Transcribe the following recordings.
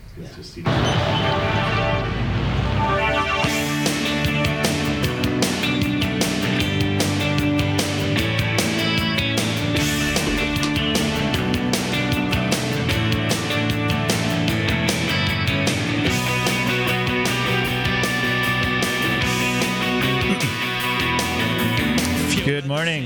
Good morning.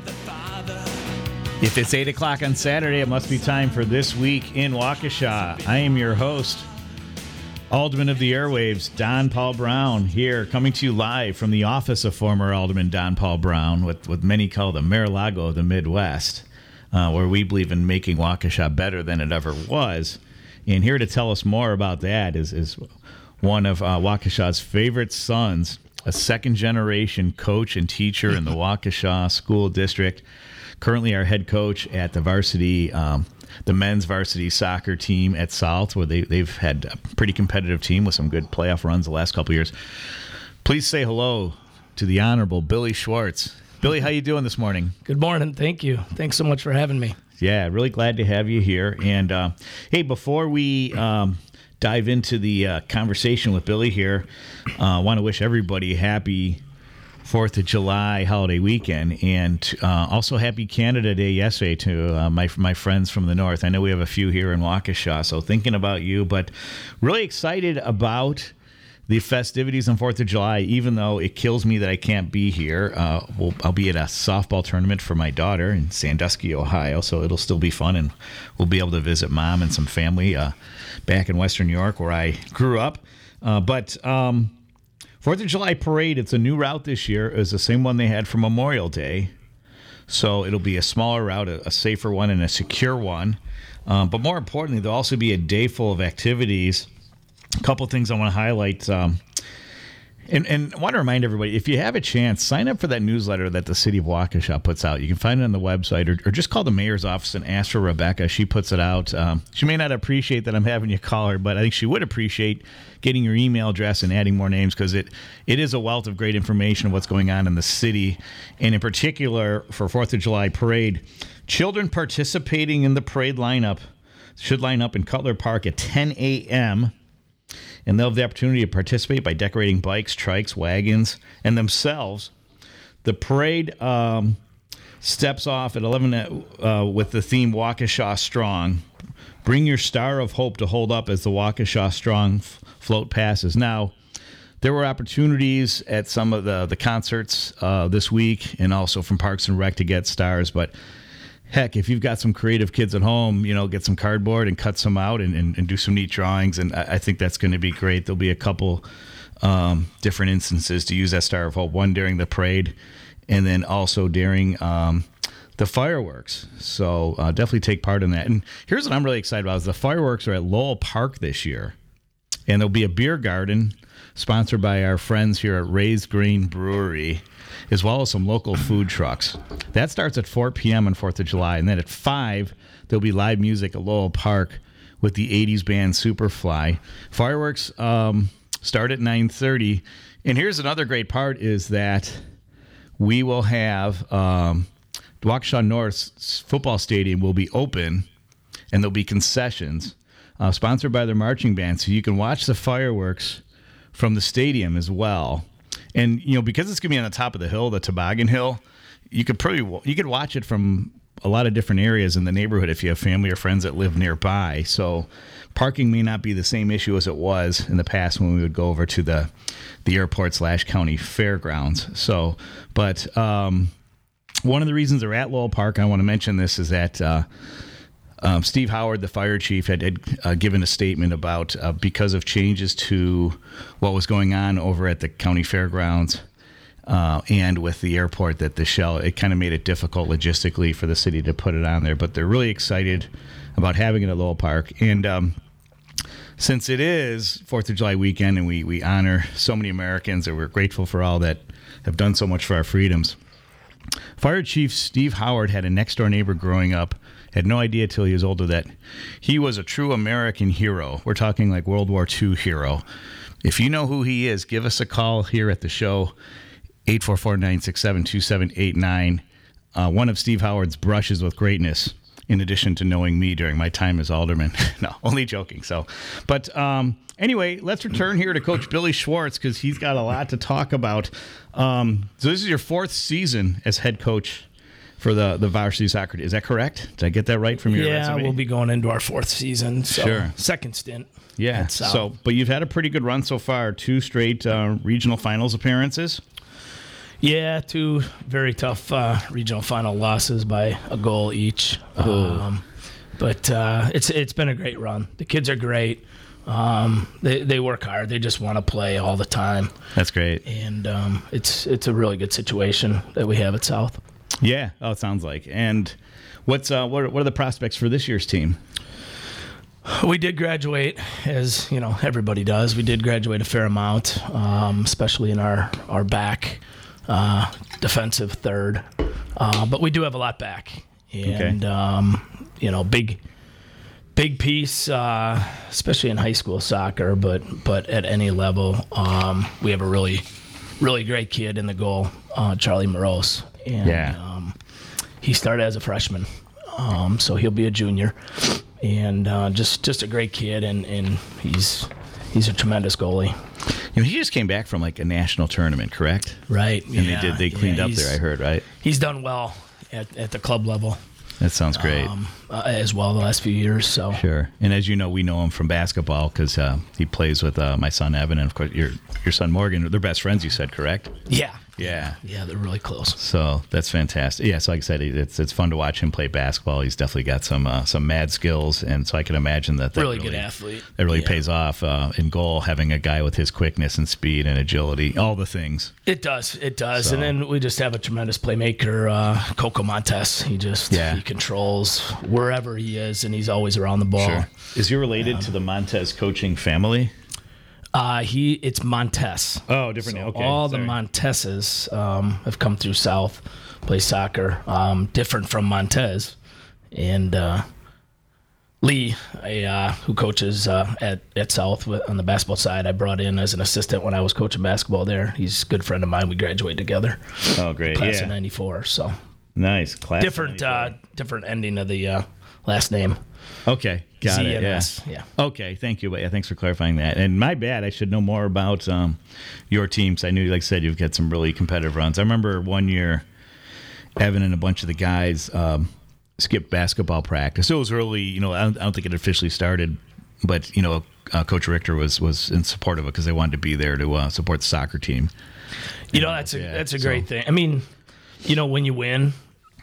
If it's 8 o'clock on Saturday, it must be time for This Week in Waukesha. I am your host, Alderman of the Airwaves, Don Paul Brown, here coming to you live from the office of former Alderman Don Paul Brown, what many call the Mar-a-Lago of the Midwest, where we believe in making Waukesha better than it ever was. And here to tell us more about that is one of Waukesha's favorite sons, a second-generation coach and teacher in the Waukesha School District, currently our head coach at the varsity, the men's varsity soccer team at South, where they've had a pretty competitive team with some good playoff runs the last couple of years. Please say hello to the Honorable Billy Schwartz. Billy, how you doing this morning? Good morning. Thank you. Thanks so much for having me. Yeah, really glad to have you here. And, hey, before we dive into the conversation with Billy here, I want to wish everybody happy 4th of July holiday weekend, and also happy Canada Day yesterday to my friends from the north. I know we have a few here in Waukesha, so thinking about you, but really excited about the festivities on 4th of July, even though it kills me that I can't be here. I'll be at a softball tournament for my daughter in Sandusky, Ohio, so it'll still be fun, and we'll be able to visit Mom and some family back in Western New York where I grew up. But 4th of July parade, it's a new route this year. It's the same one they had for Memorial Day. So it'll be a smaller route, a safer one, and a secure one. But more importantly, there'll also be a day full of activities. A couple things I want to highlight. And I want to remind everybody, if you have a chance, sign up for that newsletter that the city of Waukesha puts out. You can find it on the website, or just call the mayor's office and ask for Rebecca. She puts it out. She may not appreciate that I'm having you call her, but I think she would appreciate getting your email address and adding more names, because it is a wealth of great information of what's going on in the city. And in particular, for 4th of July parade, children participating in the parade lineup should line up in Cutler Park at 10 a.m., and they'll have the opportunity to participate by decorating bikes, trikes, wagons, and themselves. The parade steps off at 11 with the theme Waukesha Strong. Bring your Star of Hope to hold up as the Waukesha Strong float passes. Now, there were opportunities at some of the concerts this week, and also from Parks and Rec to get stars, but heck, if you've got some creative kids at home, get some cardboard and cut some out and do some neat drawings, and I think that's going to be great. There'll be a couple different instances to use that Star of Hope, one during the parade and then also during the fireworks. So definitely take part in that. And here's what I'm really excited about is the fireworks are at Lowell Park this year, and there'll be a beer garden sponsored by our friends here at Raised Green Brewery, as well as some local food trucks. That starts at 4 p.m. on 4th of July, and then at 5, there'll be live music at Lowell Park with the 80s band Superfly. Fireworks start at 9:30, and here's another great part is that we will have the Waukesha North's football stadium will be open, and there'll be concessions sponsored by their marching band, so you can watch the fireworks from the stadium as well. And, because it's going to be on the top of the hill, the Toboggan Hill, you could watch it from a lot of different areas in the neighborhood if you have family or friends that live nearby. So parking may not be the same issue as it was in the past when we would go over to the airport/county fairgrounds. So, but one of the reasons they're at Lowell Park, I want to mention this, is that Steve Howard, the fire chief, had given a statement about because of changes to what was going on over at the county fairgrounds and with the airport, that the shell, it kind of made it difficult logistically for the city to put it on there. But they're really excited about having it at Lowell Park. And since it is 4th of July weekend and we honor so many Americans, and we're grateful for all that have done so much for our freedoms, Fire Chief Steve Howard had a next-door neighbor growing up, had no idea till he was older that he was a true American hero. We're talking like World War II hero. If you know who he is, give us a call here at the show, 844-967-2789. One of Steve Howard's brushes with greatness in addition to knowing me during my time as alderman. No, only joking. So, but anyway, let's return here to Coach Billy Schwartz because he's got a lot to talk about. So this is your 4th season as head coach for the varsity soccer team. Is that correct? Did I get that right from your resume? Yeah, we'll be going into our 4th season. So Sure. Second stint. Yeah. So, but you've had a pretty good run so far. 2 straight regional finals appearances. Yeah, 2 very tough regional final losses by a goal each. But it's been a great run. The kids are great. They work hard. They just want to play all the time. That's great. And it's a really good situation that we have at South. Yeah. Oh, it sounds like. And what are the prospects for this year's team? We did graduate, as you know, everybody does. We did graduate a fair amount, especially in our back defensive third. But we do have a lot back. And, big piece, especially in high school soccer, but at any level. We have a really, really great kid in the goal, Charlie Morose. And he started as a freshman, so he'll be a junior. And just a great kid, and he's a tremendous goalie. He just came back from like a national tournament, correct? Right. And they cleaned up there, I heard, right? He's done well at the club level. That sounds great. As well the last few years. So Sure. And as you know, we know him from basketball because he plays with my son Evan and of course your son Morgan. They're best friends, you said, correct? Yeah. Yeah. Yeah, they're really close. So that's fantastic. Yeah, so like I said, it's fun to watch him play basketball. He's definitely got some mad skills, and so I can imagine that really good athlete. That really pays off in goal, having a guy with his quickness and speed and agility, all the things. It does. So. And then we just have a tremendous playmaker, Coco Montes. He controls wherever he is, and he's always around the ball. Sure. Is he related to the Montez coaching family? It's Montes. Oh, different. So okay. All the Monteses have come through South, play soccer. Different from Montez, and Lee, who coaches at South on the basketball side. I brought in as an assistant when I was coaching basketball there. He's a good friend of mine. We graduated together. Oh, great! Class of '94. So nice. Class different ending of the last name. Okay, got ZMS. it. Yeah. Okay, thank you. But yeah, thanks for clarifying that. And my bad, I should know more about your teams. I knew, like I said, you've got some really competitive runs. I remember one year, Evan and a bunch of the guys skipped basketball practice. So it was early. I don't think it officially started, but Coach Richter was in support of it because they wanted to be there to support the soccer team. That's a great thing. I mean, when you win,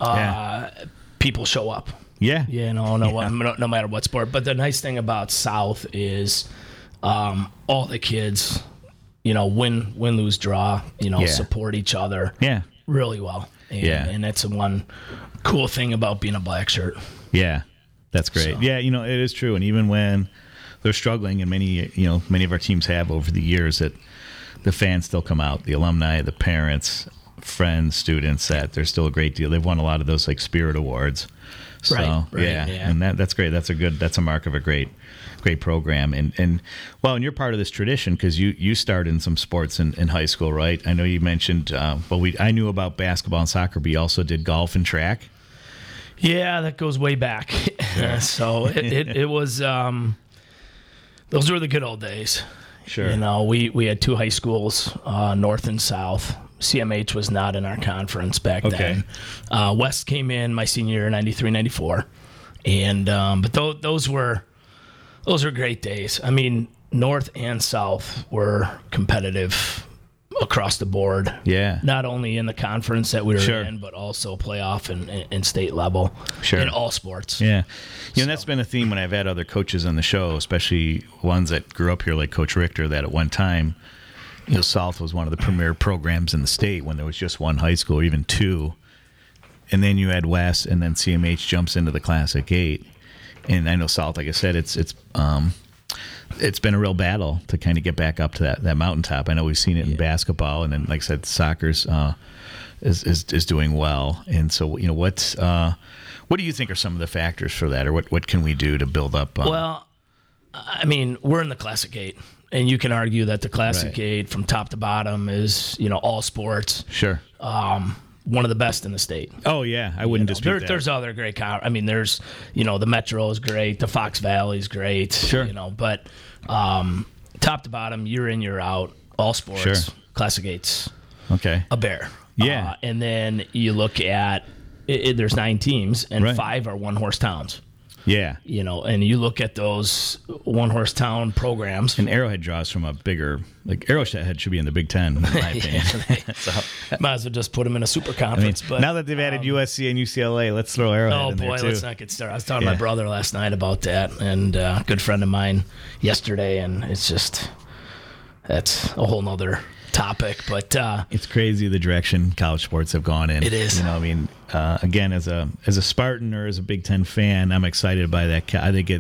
people show up. Yeah. No matter what sport. But the nice thing about South is all the kids, win, lose, draw, support each other really well. And that's the one cool thing about being a black shirt. Yeah, that's great. So. Yeah, it is true. And even when they're struggling, and many of our teams have over the years, that the fans still come out, the alumni, the parents, friends, students, that there's still a great deal. They've won a lot of those like Spirit Awards. So right, yeah, and that's great. That's a mark of a great program. And you're part of this tradition because you started in some sports in high school, right? I know you mentioned. I knew about basketball and soccer, but you also did golf and track. Yeah, that goes way back. Sure. So it was. Those were the good old days. Sure. We had 2 high schools, North and South. CMH was not in our conference back then. West came in my senior year, 93, 94. And but those were great days. I mean, North and South were competitive across the board. Yeah. Not only in the conference that we were in, but also playoff and state level. Sure. In all sports. Yeah. That's been a theme when I've had other coaches on the show, especially ones that grew up here like Coach Richter, that at one time South was one of the premier programs in the state when there was just one high school, or even 2. And then you had West, and then CMH jumps into the Classic 8. And I know South, like I said, it's been a real battle to kind of get back up to that mountaintop. I know we've seen it in basketball, and then, like I said, soccer's is doing well. And so, what do you think are some of the factors for that, or what can we do to build up? Well, I mean, we're in the Classic 8. And you can argue that the Classic 8 from top to bottom is, all sports. Sure. one of the best in the state. Oh yeah, I wouldn't dispute that. There's other great there's the Metro is great, the Fox Valley is great. Sure. But top to bottom, year in, year out, all sports, Sure. Classic 8's Okay. a bear. Yeah. And then you look at there's 9 teams and Right. 5 are one-horse towns. Yeah. And you look at those one-horse town programs. And Arrowhead draws from a bigger, Arrowhead should be in the Big Ten, in my opinion. So, Might as well just put them in a super conference. But now that they've added USC and UCLA, let's throw Arrowhead in there too. Let's not get started. I was talking to my brother last night about that, and a good friend of mine yesterday, and that's a whole nother topic. But it's crazy the direction college sports have gone in. It is. Again, as a Spartan or as a Big Ten fan, I'm excited by that. I think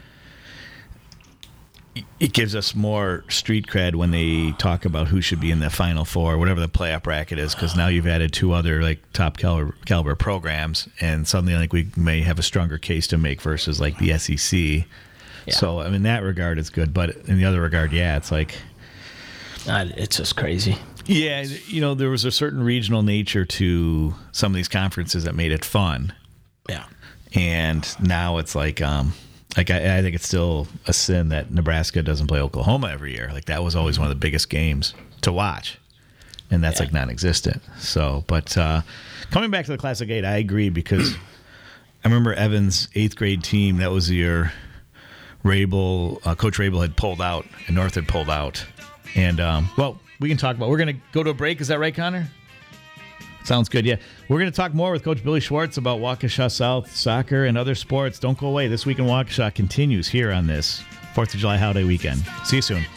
it gives us more street cred when they talk about who should be in the Final Four, whatever the playoff bracket is, because now you've added 2 other top caliber programs, and suddenly I think we may have a stronger case to make versus the SEC. Yeah. So in that regard, it's good, but in the other regard, it's it's just crazy. Yeah, there was a certain regional nature to some of these conferences that made it fun. Yeah. And now it's I think it's still a sin that Nebraska doesn't play Oklahoma every year. That was always one of the biggest games to watch. And that's non-existent. So, but coming back to the Classic 8, I agree, because I remember Evan's 8th grade team, that was the year Coach Rabel had pulled out and North had pulled out. And, we can talk about. We're going to go to a break. Is that right, Connor? Sounds good, yeah. We're going to talk more with Coach Billy Schwartz about Waukesha South soccer and other sports. Don't go away. This Week in Waukesha continues here on this 4th of July holiday weekend. See you soon.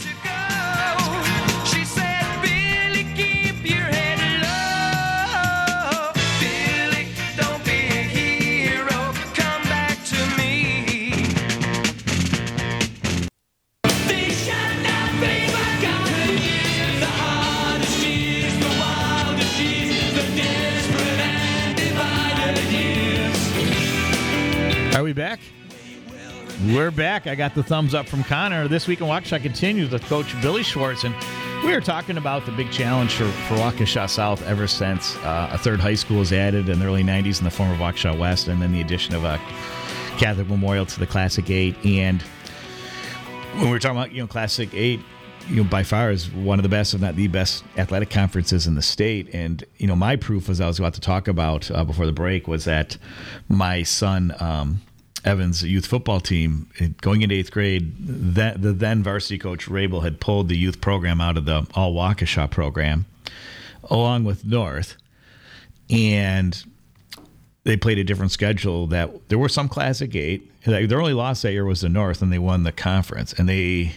Are we back? We're back. I got the thumbs up from Connor. This Week in Waukesha continues with Coach Billy Schwartz, and we were talking about the big challenge for Waukesha South ever since a 3rd high school was added in the early 90s in the form of Waukesha West, and then the addition of a Catholic Memorial to the Classic 8. And when we were talking about Classic 8, by far is one of the best, if not the best, athletic conferences in the state. And my proof, as I was about to talk about before the break, was that my son Evan's youth football team, going into 8th grade, the then varsity coach Rabel had pulled the youth program out of the all Waukesha program, along with North, and they played a different schedule. That there were some Classic 8. Their only loss that year was the North, and they won the conference. And they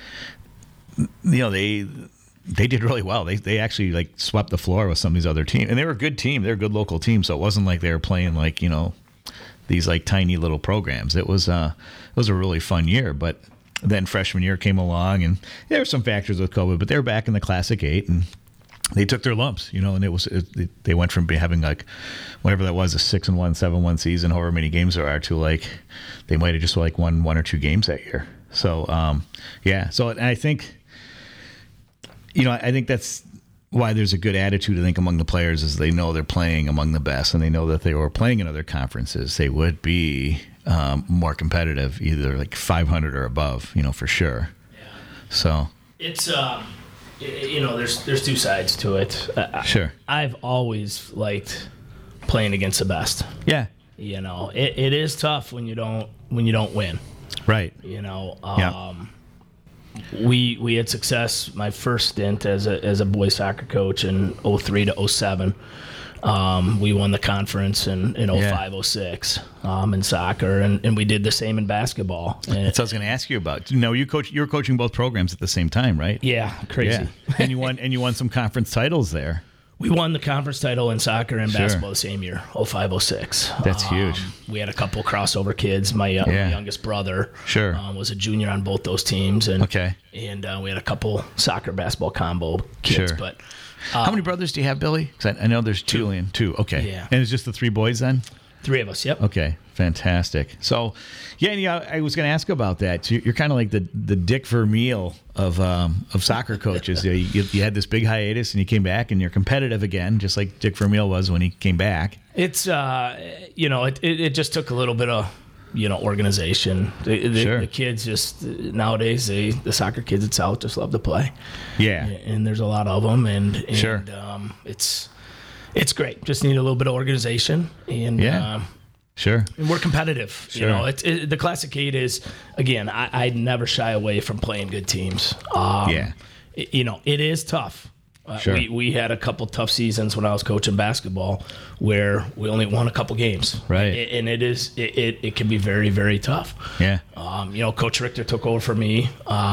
did really well. They actually swept the floor with some of these other teams, and they were a good team. They're a good local team, so it wasn't like they were playing these tiny little programs. It was a really fun year. But then freshman year came along, and there were some factors with COVID, but they were back in the Classic 8, and they took their lumps, and they went from having whatever that was, a 6-1, 7-1 season, however many games there are, to they might have just won 1 or 2 games that year. So So I think. I think that's why there's a good attitude, I think, among the players, is they know they're playing among the best, and they know that if they were playing in other conferences, they would be more competitive, either 500 or above, for sure. Yeah. So it's there's 2 sides to it. Sure. I've always liked playing against the best. Yeah. It is tough when you don't win. Right. We had success my first stint as a boys soccer coach in 03 to 07. We won the conference in 05, 06 in soccer, and we did the same in basketball. And that's what I was going to ask you about. You were coaching both programs at the same time, right? Yeah, crazy. Yeah. And you won some conference titles there. We won the conference title in soccer and basketball the same year, 05, 06. That's huge. We had a couple crossover kids. My youngest brother was a junior on both those teams. And we had a couple soccer, basketball combo kids. Sure. But how many brothers do you have, Billy? 'Cause I know there's two. Okay. Yeah. And it's just the 3 boys then? 3 of us, yep. Okay, fantastic. So, I was going to ask about that. So you're kind of like the Dick Vermeil of soccer coaches. You had this big hiatus, and you came back, and you're competitive again, just like Dick Vermeil was when he came back. It's it just took a little bit of organization. The kids just nowadays, the soccer kids at South just love to play. Yeah, and there's a lot of them, and sure. It's great. Just need a little bit of organization, and sure. And we're competitive. Sure. The Classic 8 is, again, I never shy away from playing good teams. It is tough. Sure. We had a couple tough seasons when I was coaching basketball where we only won a couple games. Right. And it can be very, very tough. Yeah. Coach Richter took over for me.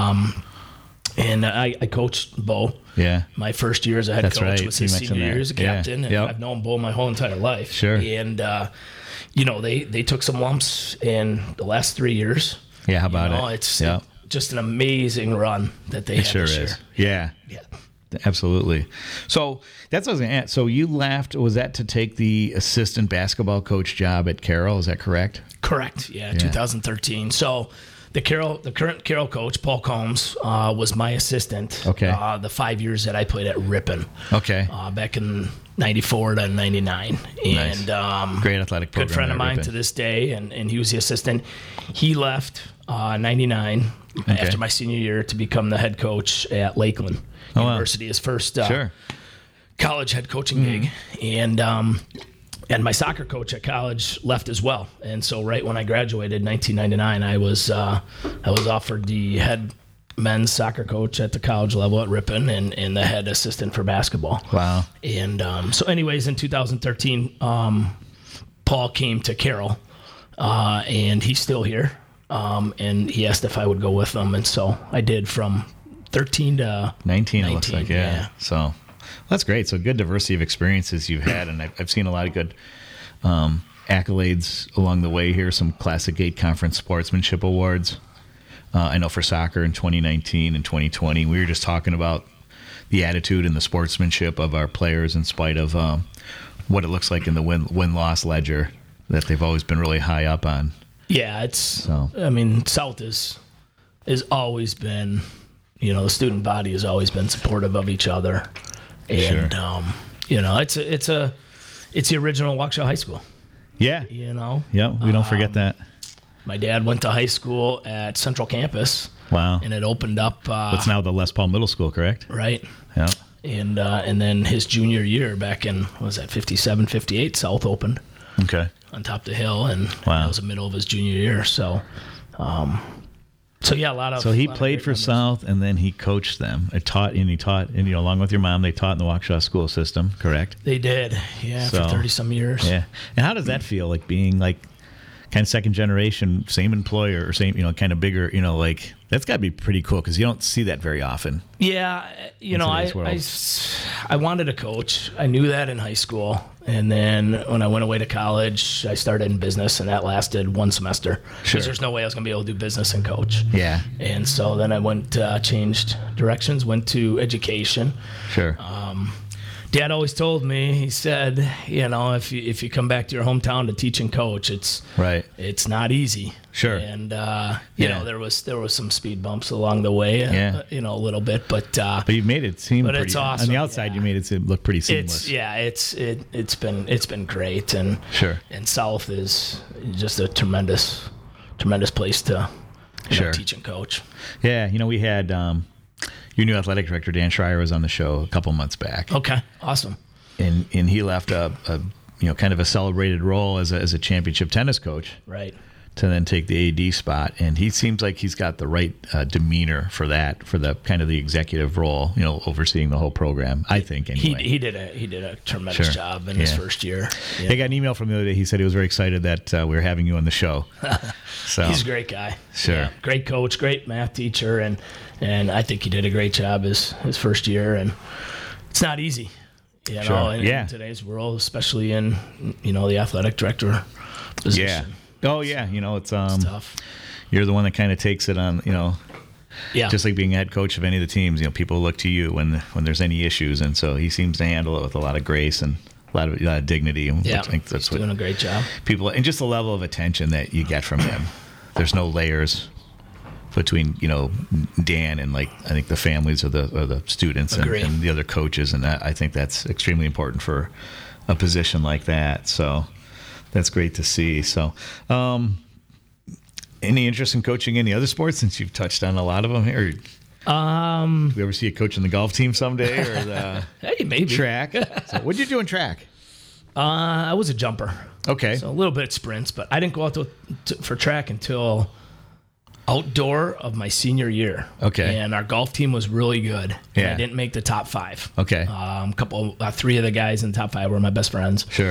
And I coached Bo. Yeah. My first year as a head coach right. was his senior year as a captain. Yeah. And I've known Bo my whole entire life. Sure. And, they took some lumps in the last 3 years. Yeah, how about it? It's just an amazing run that they had this year. Yeah. Yeah. Absolutely. So that's what I was going to ask. So you left, was that to take the assistant basketball coach job at Carroll? Is that correct? Correct. Yeah. 2013. So the current Carroll coach, Paul Combs, was my assistant. Okay. The 5 years that I played at Ripon. Okay. Back in 94 to 99. Nice. And great athletic program. Good friend of mine to this day, and he was the assistant. He left 99 after my senior year to become the head coach at Lakeland University, his first college head coaching gig. And my soccer coach at college left as well. And so right when I graduated in 1999, I was offered the head men's soccer coach at the college level at Ripon and the head assistant for basketball. Wow. And so anyways, in 2013, Paul came to Carroll, and he's still here. And he asked if I would go with him. And so I did from 13 to 19, it looks like, yeah. So that's great. So good diversity of experiences you've had, and I've seen a lot of good accolades along the way here. Some Classic 8 Conference Sportsmanship Awards. I know for soccer in 2019 and 2020, we were just talking about the attitude and the sportsmanship of our players in spite of what it looks like in the win-loss ledger that they've always been really high up on. Yeah, South has always been, the student body has always been supportive of each other. And, it's the original Waukesha High School. Yeah. Yeah, we don't forget that. My dad went to high school at Central Campus. Wow. And it opened up. It's now the Les Paul Middle School, correct? Right. Yeah. And then his junior year back in, 57, 58, South opened. Okay. On top of the hill, and that was the middle of his junior year. So, a lot of. So he played for South, and then he coached them. He taught, along with your mom, they taught in the Waukesha school system, correct? They did, for 30-some years. Yeah. And how does that feel, like being like kind of second generation, same employer, or same, kind of bigger, that's got to be pretty cool because you don't see that very often. Yeah, I wanted to coach. I knew that in high school. And then when I went away to college, I started in business, and that lasted one semester. Because there's no way I was going to be able to do business and coach. Yeah. And so then I changed directions, went to education. Sure. Dad always told me, he said, if you come back to your hometown to teach and coach, it's not easy. Sure. And there was some speed bumps along the way, a little bit, but you made it seem pretty. It's awesome. On the outside, you made it look pretty seamless. It's been great, and And South is just a tremendous place to teach and coach. Yeah, we had. Your new athletic director, Dan Schreier, was on the show a couple months back. Okay, awesome. And he left a kind of a celebrated role as a championship tennis coach. Right. To then take the AD spot, and he seems like he's got the right demeanor for the kind of the executive role, overseeing the whole program. I think anyway. He did a tremendous job in his first year. Yeah. I got an email from the other day. He said he was very excited that we were having you on the show. So he's a great guy. Sure. Yeah, great coach, great math teacher, and I think he did a great job his first year. And it's not easy, in today's world, especially in the athletic director position. Yeah. Oh yeah, it's tough. You're the one that kind of takes it on, just like being head coach of any of the teams. People look to you when there's any issues, and so he seems to handle it with a lot of grace and a lot of dignity. Yeah, I think that's doing a great job. People, and just the level of attention that you get from him. There's no layers between Dan and I think the families of the students and the other coaches, and I think that's extremely important for a position like that. So that's great to see. So, any interest in coaching any other sports, since you've touched on a lot of them here? Do we ever see you coaching the golf team someday, or the hey, maybe track? So what did you do in track? I was a jumper. Okay, so a little bit of sprints, but I didn't go out for track until outdoor of my senior year. Okay, and our golf team was really good. Yeah, I didn't make the top 5. Okay, three of the guys in the top 5 were my best friends. Sure.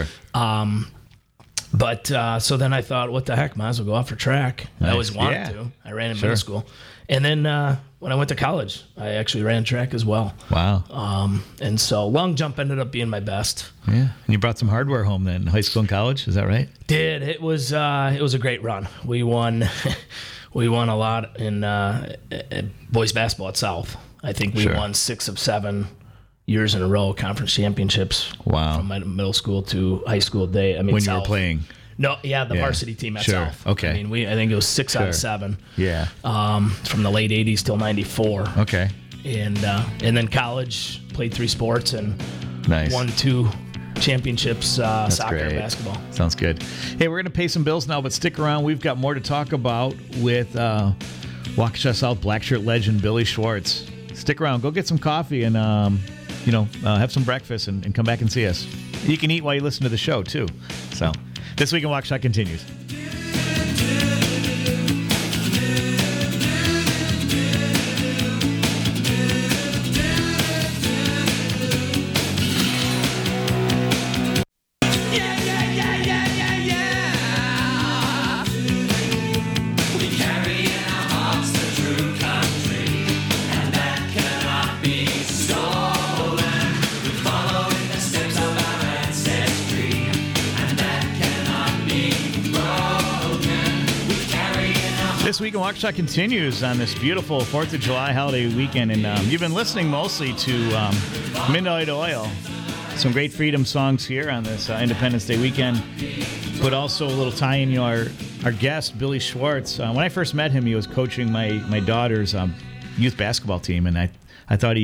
But so then I thought, what the heck, might as well go out for track. Nice. I always wanted to. I ran in middle school. And then when I went to college, I actually ran track as well. Wow. And so long jump ended up being my best. Yeah. And you brought some hardware home then, in high school and college, is that right? Did. It was a great run. We won a lot in boys basketball at South. I think we won 6 of 7 years in a row, conference championships. Wow. From my middle school to high school day. When South. You were playing? No, the varsity team at South. Okay. I mean, I think it was 6 out of 7. Yeah. From the late 80s till 94. Okay. And then college, played 3 sports and nice. Won 2 championships, soccer and basketball. Sounds good. Hey, we're going to pay some bills now, but stick around. We've got more to talk about with Waukesha South black shirt legend Billy Schwartz. Stick around. Go get some coffee and have some breakfast and come back and see us. You can eat while you listen to the show, too. So, This Week in Waukesha continues. This Week in Waukesha continues on this beautiful 4th of July holiday weekend, and you've been listening mostly to Midnight Oil. Some great freedom songs here on this Independence Day weekend, but also a little tie-in. Our guest, Billy Schwartz, when I first met him, he was coaching my daughter's youth basketball team, and I thought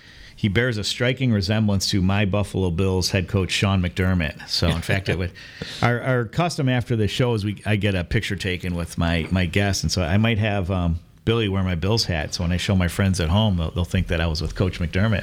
he bears a striking resemblance to my Buffalo Bills head coach, Sean McDermott. So, in fact, our custom after the show is I get a picture taken with my guest, and so I might have Billy wear my Bills hat. So when I show my friends at home, they'll think that I was with Coach McDermott.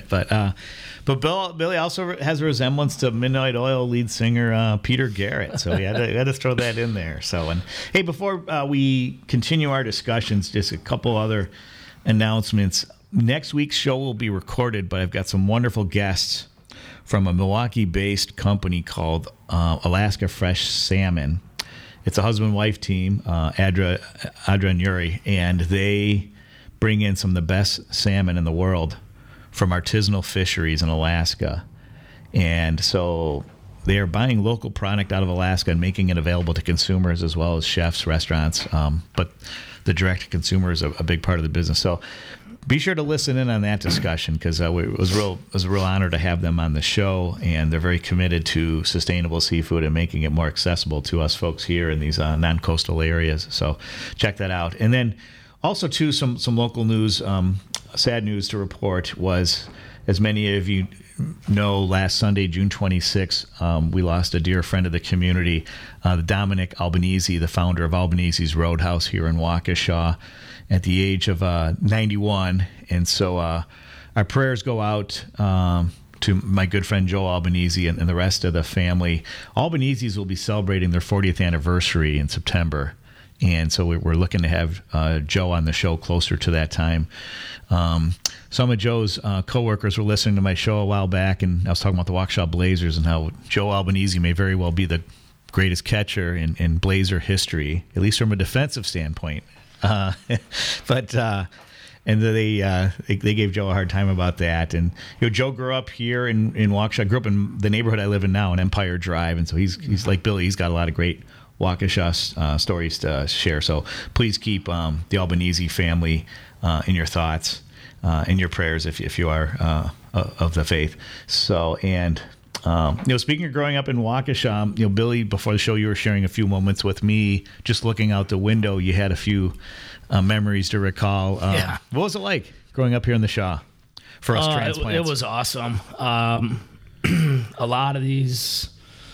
But Billy also has a resemblance to Midnight Oil lead singer Peter Garrett. So we had to throw that in there. So, and hey, before we continue our discussions, just a couple other announcements. Next week's show will be recorded, but I've got some wonderful guests from a Milwaukee-based company called Alaska Fresh Salmon. It's a husband-wife team, Adra and Yuri, and they bring in some of the best salmon in the world from artisanal fisheries in Alaska. And so they are buying local product out of Alaska and making it available to consumers as well as chefs, restaurants. But the direct-to-consumer is a big part of the business. So be sure to listen in on that discussion, because it was a real honor to have them on the show, and they're very committed to sustainable seafood and making it more accessible to us folks here in these non-coastal areas. So check that out. And then also, too, some local news. Sad news to report was, as many of you know, last Sunday, June 26th, we lost a dear friend of the community, Dominic Albanese, the founder of Albanese's Roadhouse here in Waukesha, at the age of 91. And so our prayers go out to my good friend Joe Albanese and the rest of the family. Albanese's will be celebrating their 40th anniversary in September. And so we're looking to have Joe on the show closer to that time. Some of Joe's coworkers were listening to my show a while back, and I was talking about the Waukesha Blazers and how Joe Albanese may very well be the greatest catcher in Blazer history, at least from a defensive standpoint. And they gave Joe a hard time about that. And Joe grew up here in Waukesha. Grew up in the neighborhood I live in now, on Empire Drive, and so he's like Billy. He's got a lot of great Waukesha stories to share. So please keep the Albanese family in your thoughts, in your prayers if you are of the faith. So, and Speaking of growing up in Waukesha, Billy, before the show, you were sharing a few moments with me. Just looking out the window, you had a few memories to recall. Yeah. What was it like growing up here in the Shaw for us transplants? It was awesome. A lot of these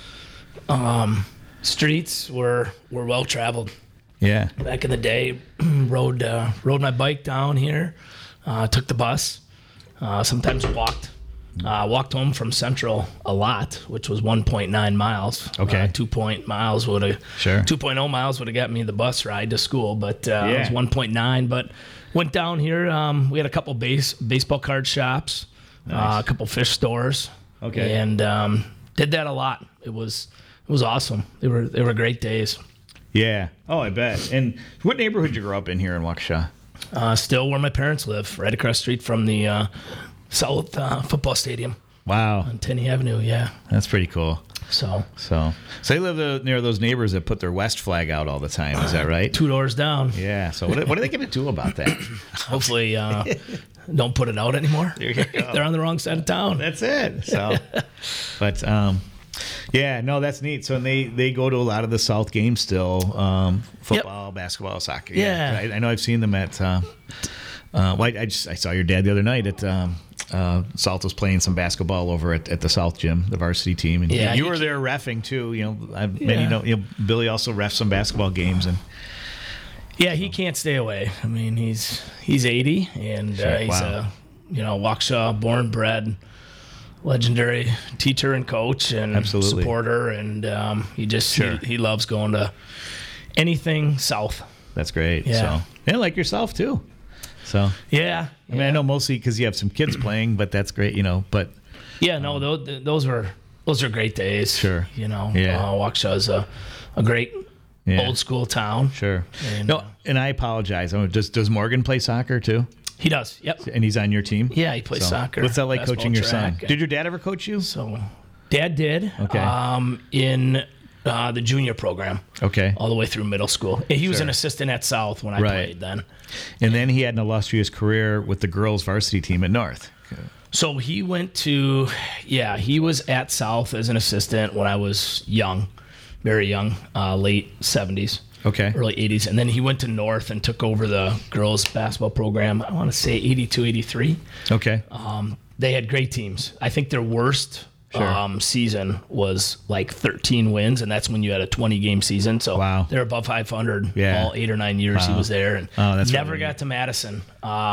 streets were well traveled. Yeah. Back in the day, rode my bike down here, took the bus, sometimes walked home from Central a lot, which was 1.9 miles. Okay. 2.0 miles would have got me the bus ride to school, but it was 1.9. But went down here. We had a couple baseball card shops, a couple fish stores. Okay. And did that a lot. It was awesome. They were great days. Yeah. Oh, I bet. And what neighborhood did you grow up in here in Waukesha? Still where my parents live, right across the street from the South football stadium. Wow. On Tenney Avenue, yeah. That's pretty cool. So they live near those neighbors that put their West flag out all the time. Is that right? 2 doors down. Yeah. So what are they going to do about that? Hopefully, don't put it out anymore. There you go. They're on the wrong side of town. That's it. So, but yeah, no, that's neat. So they go to a lot of the South games still, football, basketball, soccer. Yeah. I know I've seen them at. I saw your dad the other night at. South was playing some basketball over at the South gym, the varsity team, and you were there reffing too. Billy also refs some basketball games, and yeah, he can't stay away. I mean, he's 80, and he's a Waukesha born bred, legendary teacher and coach and supporter, and he loves going to anything South. That's great. Yeah, so like yourself too. So yeah, I mean, I know mostly because you have some kids playing, but that's great, But yeah, no, those are great days. Sure, Waukesha is a great old school town. Sure. And I apologize. Does Morgan play soccer too? He does. Yep. And he's on your team. Yeah, he plays soccer. What's that like coaching your son? Did your dad ever coach you? So, Dad did. Okay. In the junior program. Okay. All the way through middle school. He was an assistant at South when I played then. And then he had an illustrious career with the girls varsity team at North. So he went to, he was at South as an assistant when I was young, very young, late 70s. Okay. Early 80s. And then he went to North and took over the girls basketball program, I want to say 82, 83. Okay. They had great teams. I think their worst season was like 13 wins, and that's when you had a 20-game season. So they're above 500 all 8 or 9 years he was there, and never got to Madison.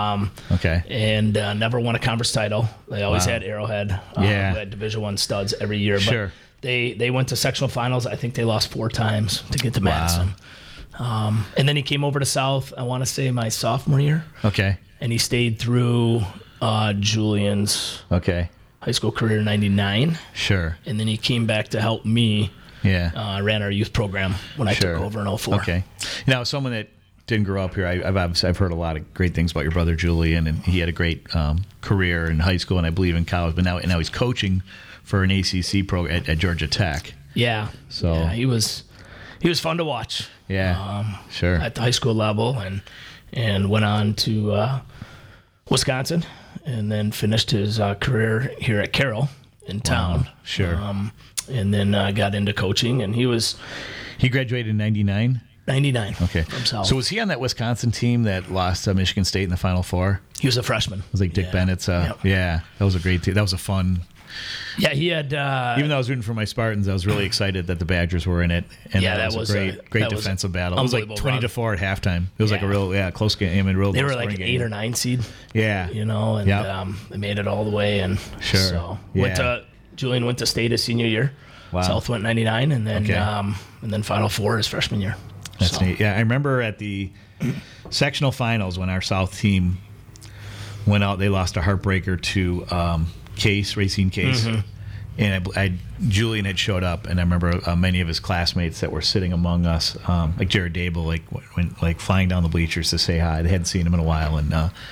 And never won a conference title. They always had Arrowhead. They had Division I studs every year. But they went to sectional finals. I think they lost 4 times to get to Madison. And then he came over to South, I want to say my sophomore year. Okay. And he stayed through Julian's high school career in 99. Sure. And then he came back to help me. Yeah. Ran our youth program when I took over in 04. Okay. Now, someone that didn't grow up here, I've heard a lot of great things about your brother Julian, and he had a great career in high school and I believe in college, but now he's coaching for an ACC program at Georgia Tech. Yeah. So he was fun to watch. Yeah. Sure. At the high school level, and went on to Wisconsin, and then finished his career here at Carroll in town. Sure. And then got into coaching, and he graduated in 99? 99. Okay. From South. So was he on that Wisconsin team that lost to Michigan State in the Final Four? He was a freshman. It was like Dick Bennett's. Yeah, that was a great team. That was a fun. Yeah, he had. Even though I was rooting for my Spartans, I was really excited that the Badgers were in it, and that was a great defensive battle. It was like 20-4 at halftime. It was like a real close game and real. They were like an 8 or 9 seed. Yeah, and they made it all the way, and so Julian went to state his senior year. Wow. South went 99, and then Final Four his freshman year. That's neat. Yeah, I remember at the sectional finals when our South team went out, they lost a heartbreaker to Racine Case. Mm-hmm. And Julian had showed up, and I remember many of his classmates that were sitting among us, like Jared Dable, went flying down the bleachers to say hi. They hadn't seen him in a while, and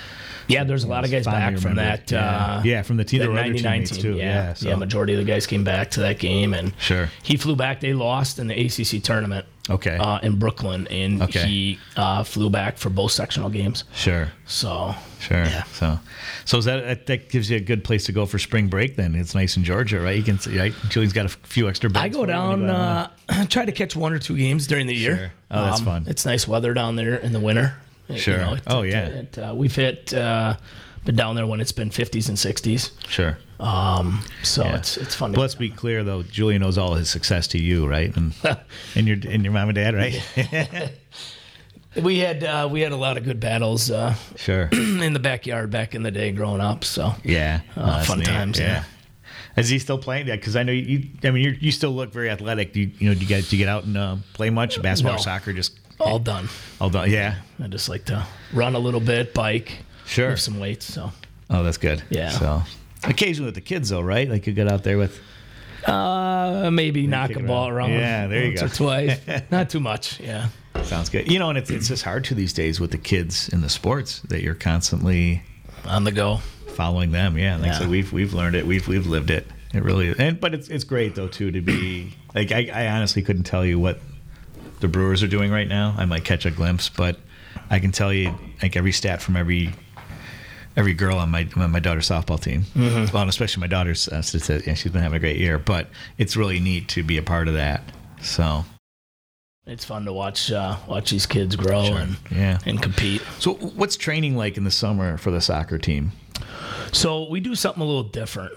Yeah, there's a lot of guys back from that. From the team, the there were other 99 teammates team. too. Yeah, majority of the guys came back to that game, and sure, he flew back. They lost in the ACC tournament. Okay. In Brooklyn, and he flew back for both sectional games. Sure. So. Sure. Yeah. So is that gives you a good place to go for spring break? Then it's nice in Georgia, right? You can see, right? Julian's got a few extra beds. I go down. Try to catch 1 or 2 games during the year. Oh, that's fun. It's nice weather down there in the winter. Sure. We've been down there when it's been 50s and 60s. Sure. It's fun. Let's be clear though, Julian owes all his success to you, right? And your mom and dad, right? We had a lot of good battles. Sure. In the backyard back in the day, growing up. So fun neat. times. Yeah. Is he still playing? Yeah, because I know you. I mean, you still look very athletic. Do you get out and play much basketball or soccer? Just all done. All done. Yeah. I just like to run a little bit, bike. Sure. Lift some weights. So. Oh, that's good. Yeah. So occasionally with the kids though, right? Like you get out there with. Maybe knock a ball around. Yeah, there you go. Once or twice. Not too much. Yeah. Sounds good. And it's just hard to these days with the kids in the sports that you're constantly on the go, following them. Yeah, like so we've learned it. We've lived it. It really is. But it's great though too to be like I honestly couldn't tell you what the Brewers are doing right now. I might catch a glimpse, but I can tell you like every stat from every girl on my daughter's softball team. Mm-hmm. Well, and especially my daughter's statistics. Yeah, she's been having a great year. But it's really neat to be a part of that. So. It's fun to watch these kids grow and compete. So what's training like in the summer for the soccer team? So we do something a little different.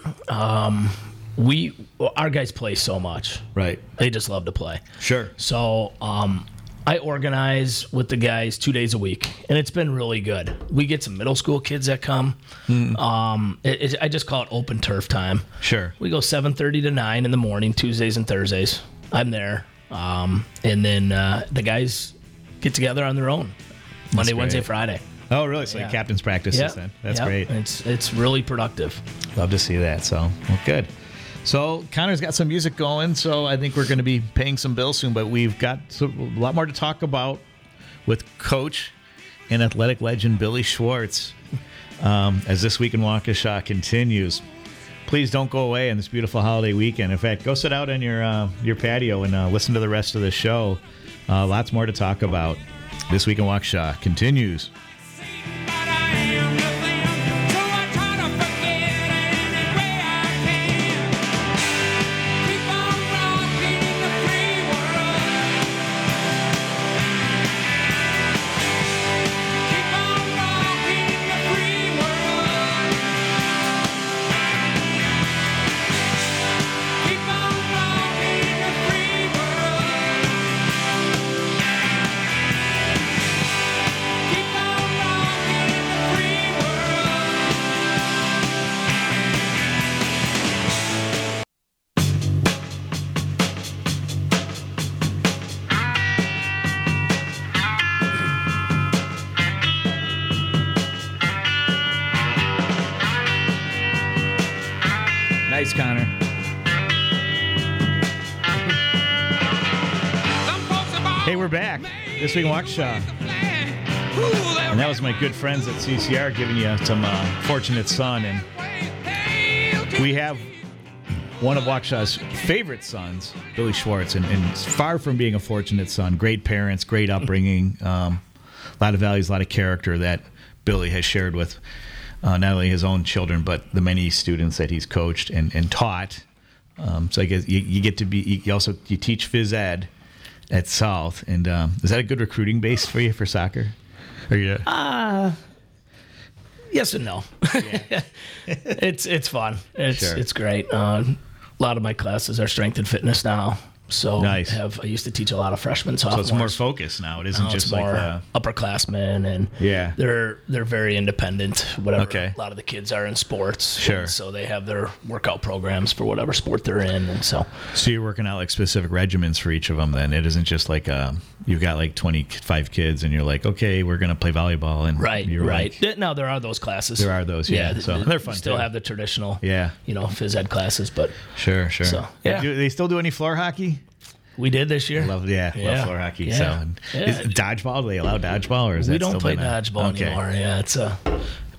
Our guys play so much. Right. They just love to play. Sure. So I organize with the guys 2 days a week, and it's been really good. We get some middle school kids that come. I just call it open turf time. Sure. We go 7:30 to 9 in the morning, Tuesdays and Thursdays. I'm there. And then the guys get together on their own Monday, Wednesday, Friday. Oh, really? So like captain's practices then. That's great. It's really productive. Love to see that. So, well, good. So Connor's got some music going, so I think we're going to be paying some bills soon, but we've got a lot more to talk about with Coach and athletic legend Billy Schwartz as This Week in Waukesha continues. Please don't go away on this beautiful holiday weekend. In fact, go sit out on your patio and listen to the rest of the show. Lots more to talk about. This Week in Waukesha continues. Nice, Connor. Hey, we're back. This Week in Waukesha. And that was my good friends at CCR giving you some Fortunate Son. And we have one of Waukesha's favorite sons, Billy Schwartz, and far from being a fortunate son. Great parents, great upbringing, a lot of values, a lot of character that Billy has shared with not only his own children, but the many students that he's coached and taught. So I guess you get to be, you teach phys ed at South. And is that a good recruiting base for you for soccer? Yes and no. Yeah. It's fun. It's great. A lot of my classes are strength and fitness now. So nice. I used to teach a lot of freshmen, sophomores. So it's more focused now. It isn't just like upperclassmen, and they're very independent. Whatever. Okay. A lot of the kids are in sports. Sure. So they have their workout programs for whatever sport they're in, and so you're working out like specific regimens for each of them. Then it isn't just like you've got like 25 kids, and you're like, okay, we're gonna play volleyball, and right. Like, no, there are those classes. There are those. Yeah. So they're fun. Still too. have the traditional. Yeah. Phys ed classes, but sure. So yeah. Do they still do any floor hockey? We did this year. Love floor hockey. Yeah. So, is dodgeball? Do they allow dodgeball, or is we that don't still play dodgeball anymore? Yeah, it's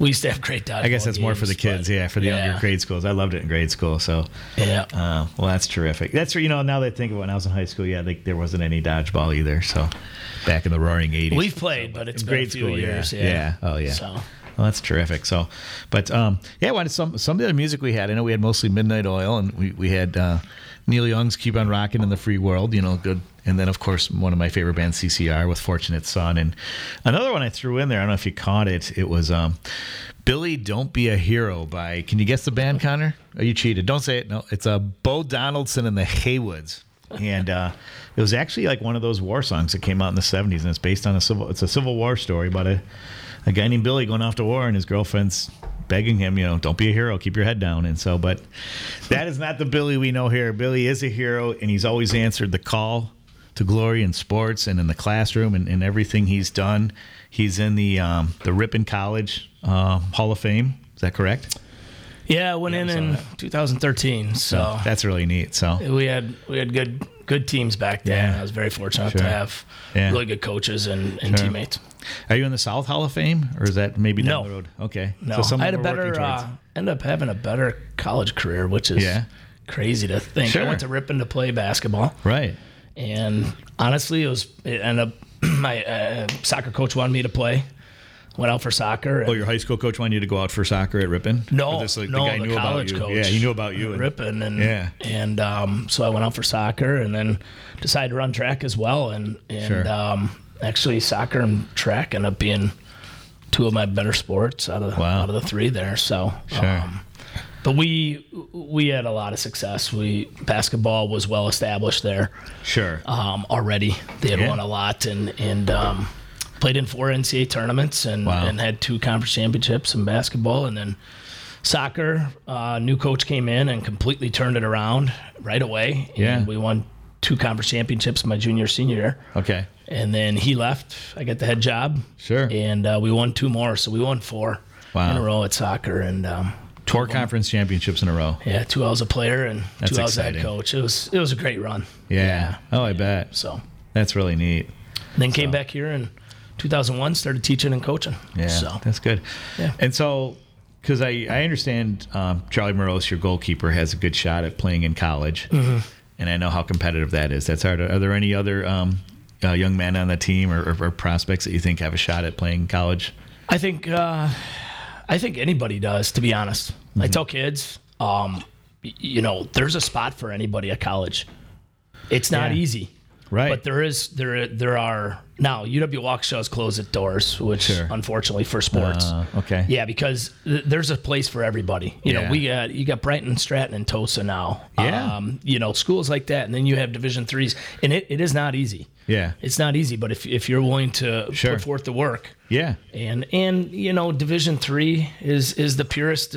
We used to have great dodgeball. I guess that's more for the kids, for the younger grade schools. I loved it in grade school. So, well, that's terrific. That's now that I think of it, when I was in high school, there wasn't any dodgeball either. So, back in the roaring 80s. We've played, but it's been a few years. Yeah. Oh, yeah. So. Well, that's terrific. So, but some of the other music we had. I know we had mostly Midnight Oil, and we had Neil Young's "Keep on Rockin' in the Free World." Good. And then, of course, one of my favorite bands, CCR, with "Fortunate Son." And another one I threw in there, I don't know if you caught it. It was "Billy, Don't Be a Hero" by. Can you guess the band, Connor? Oh, you cheated. Don't say it. No, it's Bo Donaldson and the Haywoods. And it was actually like one of those war songs that came out in the 70s, and it's based on a Civil War story about a guy named Billy going off to war, and his girlfriend's begging him, don't be a hero, keep your head down. And so, but that is not the Billy we know here. Billy is a hero, and he's always answered the call to glory in sports and in the classroom and everything he's done. He's in the Ripon College Hall of Fame. Is that correct? Yeah, I went in 2013. So that's really neat. So we had good teams back then. I was very fortunate to have really good coaches and teammates. Are you in the South Hall of Fame, or is that maybe down the road? Okay. No, so I had ended up having a better college career, which is crazy to think. Sure. I went to Ripon to play basketball. Right. And honestly, it ended up my soccer coach wanted me to play. Went out for soccer. Your high school coach wanted you to go out for soccer at Ripon? No, the guy knew college about you. coach. Yeah, he knew about you. At Ripon. And so I went out for soccer and then decided to run track as well. And actually, soccer and track ended up being two of my better sports out of the three there. So, but we had a lot of success. Basketball was well established there. Sure. Already, they had won a lot and played in 4 NCAA tournaments and had 2 conference championships in basketball. And then soccer, new coach came in and completely turned it around right away. And we won 2 conference championships my junior, senior year. Okay. And then he left. I got the head job. Sure. And we won 2 more. So we won 4 in a row at soccer. And 4 conference championships in a row. Yeah, 2 I was a player and That's 2 I was a exciting. head coach. It was a great run. Yeah. Oh, I bet. So that's really neat. Then came back here in 2001, started teaching and coaching. Yeah, so that's good. Yeah. And so, because I understand Charlie Morose, your goalkeeper, has a good shot at playing in college, and I know how competitive that is. That's hard. Are there any other young men on the team or prospects that you think have a shot at playing college? I think anybody does, to be honest. I tell kids, there's a spot for anybody at college. It's not easy. Right. But there are now UW-Waukesha has closed its doors, which unfortunately for sports. Okay. Yeah, because there's a place for everybody. You got Brighton, Stratton, and Tosa now. Yeah. Schools like that, and then you have Division IIIs, and it is not easy. Yeah. It's not easy, but if you're willing to put forth the work. Yeah. And Division III is the purest.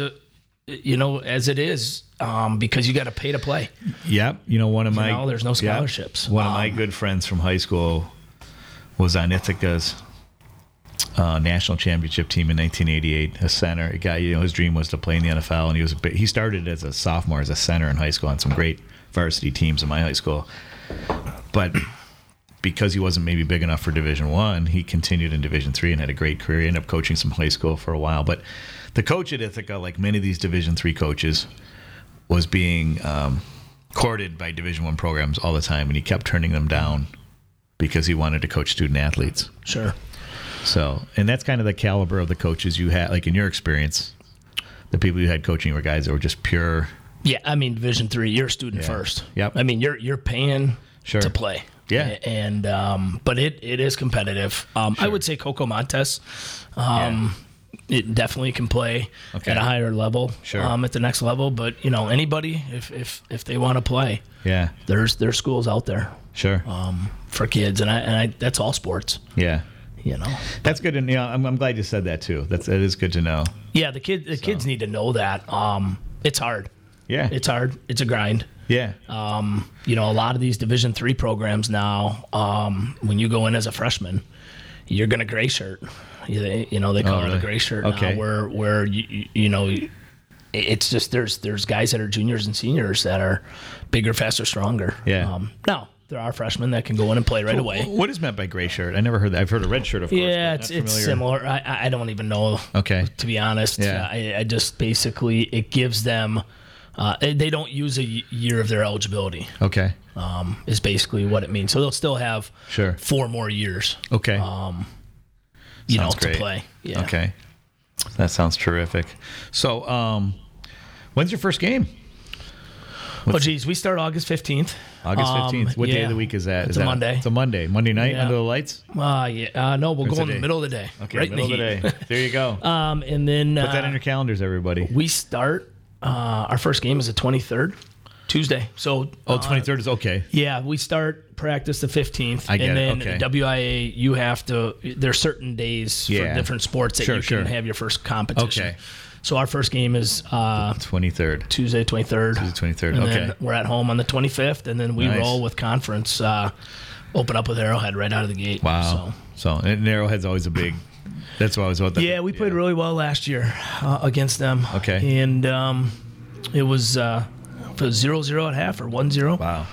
As it is, because you got to pay to play. Yep. There's no scholarships. One of my good friends from high school was on Ithaca's national championship team in 1988. A center, a guy. His dream was to play in the NFL, and he started as a sophomore as a center in high school on some great varsity teams in my high school. But because he wasn't maybe big enough for Division I, he continued in Division III and had a great career. He ended up coaching some high school for a while, but the coach at Ithaca, like many of these Division III coaches, was being courted by Division I programs all the time, and he kept turning them down because he wanted to coach student athletes. Sure. So, and that's kind of the caliber of the coaches you had, like in your experience, the people you had coaching were guys that were just pure. Yeah, I mean, Division III, you're a student first. Yep. I mean, you're paying to play. Yeah. And but it is competitive. I would say Coco Montes. It definitely can play at a higher level, at the next level. But anybody, if they want to play, there's schools out there, for kids, and I that's all sports. Yeah, that's good, and I'm glad you said that too. That is good to know. Yeah, the kids need to know that. It's hard. Yeah, it's hard. It's a grind. Yeah. A lot of these Division III programs now, when you go in as a freshman, you're going to gray shirt. They call it a gray shirt now, where it's just there's guys that are juniors and seniors that are bigger, faster, stronger. Yeah. Now there are freshmen that can go in and play right away. What is meant by gray shirt? I never heard that. I've heard a red shirt, of course. Yeah, it's similar. I don't even know. Okay. To be honest, Yeah. I just basically it gives them. They don't use a year of their eligibility. Okay. Is basically what it means. So they'll still have 4 more years. Okay. To play. Yeah. Okay. That sounds terrific. So, when's your first game? Oh, geez. We start August 15th. August 15th. What day of the week is that? It's a Monday. It's a Monday. Monday night under the lights? No, we'll go in the middle of the day. Okay, right middle of the day. There you go. And then put that in your calendars, everybody. We start. Our first game is the 23rd, Tuesday. So 23rd is okay. Yeah, we start practice the 15th. I get and it. then Okay. WIA, you have to. There's certain days for different sports that you can have your first competition. Okay. So our first game is 23rd. Tuesday, 23rd. Tuesday, 23rd. And Okay. then we're at home on the 25th, and then we roll with conference. Open up with Arrowhead right out of the gate. Wow. So and Arrowhead's always a big. That's what I was about. Yeah, we played really well last year against them. Okay. And it was 0-0 at half or 1-0. Wow.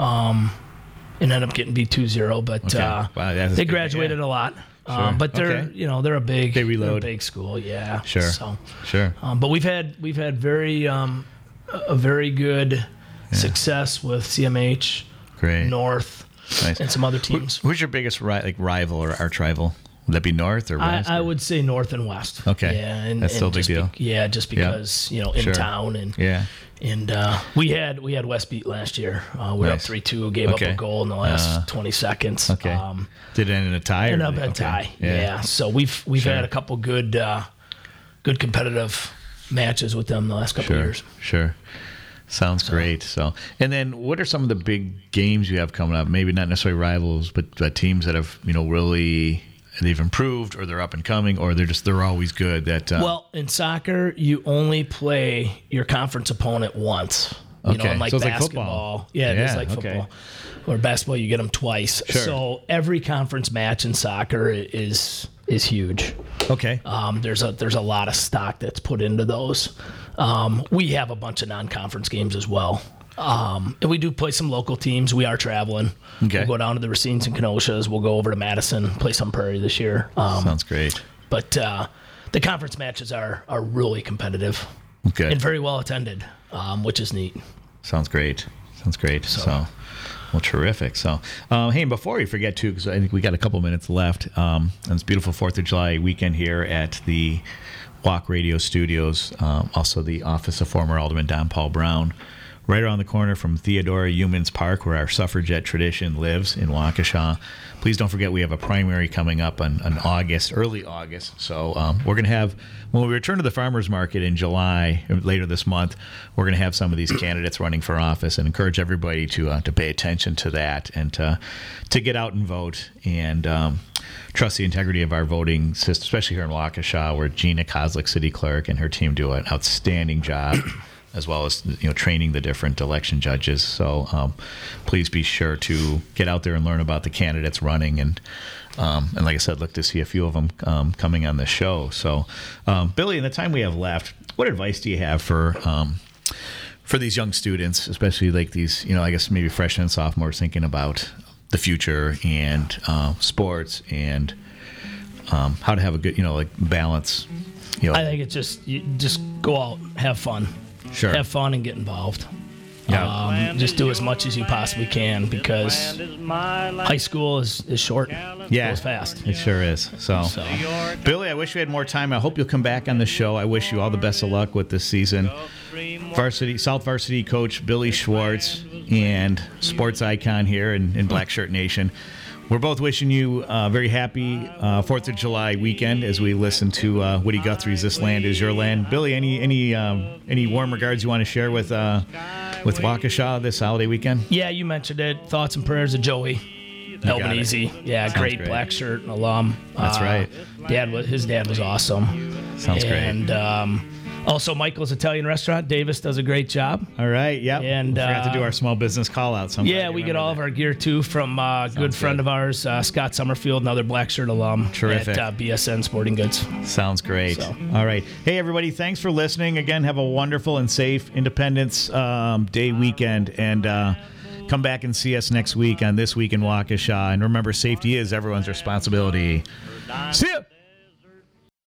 And ended up getting beat 2-0, but they graduated a lot. Sure. But they're they're a big They reload. they're a big school, yeah. Sure. So, Sure. but we've had very a very good success with CMH, Great. North, Nice. and some other teams. Who's your biggest rival or arch rival? Would that be North or West? I would say North and West. Okay. Yeah, and That's still a big deal. Just because in town and and we had West beat last year. We were up 3-2, gave up a goal in the last 20 seconds. Okay. Did it end in a tie? Ended up in a tie. Yeah. So we've had a couple good competitive matches with them the last couple of years. Sure. Sounds great. So, and then what are some of the big games you have coming up? Maybe not necessarily rivals, but teams that have really they've improved, or they're up and coming, or they're always good. That well, in soccer, you only play your conference opponent once. Okay. Unlike So it's like basketball. football. Yeah, it is like football. Or basketball, you get them twice. Sure. So every conference match in soccer is huge. Okay. There's a lot of stock that's put into those. We have a bunch of non-conference games as well. And we do play some local teams. We are traveling. Okay. We'll go down to the Racine's and Kenosha's. We'll go over to Madison, play some Prairie this year. Sounds great. But the conference matches are really competitive Good. and very well attended, which is neat. Sounds great. So well, terrific. So, hey, and before we forget, too, because I think we got a couple minutes left, and it's beautiful 4th of July weekend here at the Walk Radio Studios, also the office of former Alderman Don Paul Brown, right around the corner from Theodora Humans Park, where our suffragette tradition lives in Waukesha. Please don't forget we have a primary coming up on early August. So we're going to have, when we return to the farmers market in July, later this month, we're going to have some of these candidates running for office, and encourage everybody to pay attention to that and to get out and vote and trust the integrity of our voting system, especially here in Waukesha, where Gina Kozlik, city clerk, and her team do an outstanding job, as well as training the different election judges. So please be sure to get out there and learn about the candidates running, and like I said, look to see a few of them coming on the show. So Billy, in the time we have left, what advice do you have for these young students, especially like these, I guess maybe freshmen and sophomores, thinking about the future and sports and how to have a good, balance? I think it's just go out, have fun. Sure. Have fun and get involved. Yeah. Just do as much as you possibly can, because high school is short. Yeah. It goes fast. It sure is. So, Billy, I wish we had more time. I hope you'll come back on the show. I wish you all the best of luck with this season. South Varsity coach Billy Schwartz and sports icon here in Black Shirt Nation. We're both wishing you a very happy 4th of July weekend as we listen to Woody Guthrie's "This Land Is Your Land." Billy, any warm regards you want to share with Waukesha this holiday weekend? Yeah, you mentioned it. Thoughts and prayers of Joey Albanese. Yeah, great Black Shirt alum. That's right. His dad was awesome. Sounds great. And also, Michael's Italian Restaurant. Davis does a great job. All right, yep. And we forgot to do our small business call out. Yeah, we get all of our gear too from a good friend of ours, Scott Summerfield, another Black Shirt alum. Terrific. At BSN Sporting Goods. Sounds great. So. All right. Hey, everybody, thanks for listening. Again, have a wonderful and safe Independence Day weekend. And Come back and see us next week on This Week in Waukesha. And remember, safety is everyone's responsibility. See ya!